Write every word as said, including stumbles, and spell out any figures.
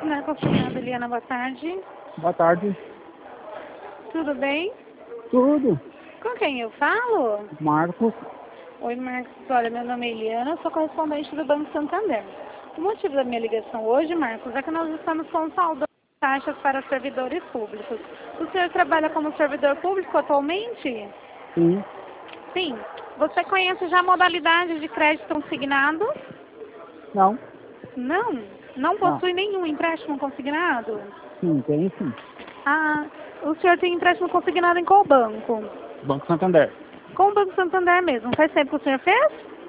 Santander Consignado, Eliana, boa tarde. Boa tarde. Tudo bem? Tudo. Com quem eu falo? Marcos. Oi, Marcos. Olha, meu nome é Eliana, sou correspondente do Banco Santander. O motivo da minha ligação hoje, Marcos, é que nós estamos com saldo de taxas para servidores públicos. O senhor trabalha como servidor público atualmente? Sim. Sim. Você conhece já a modalidade de crédito consignado? Não. Não? Não possui nenhum empréstimo consignado? Sim, tem sim. Ah, o senhor tem empréstimo consignado em qual banco? Banco Santander. Com o Banco Santander mesmo. Faz tempo que o senhor fez?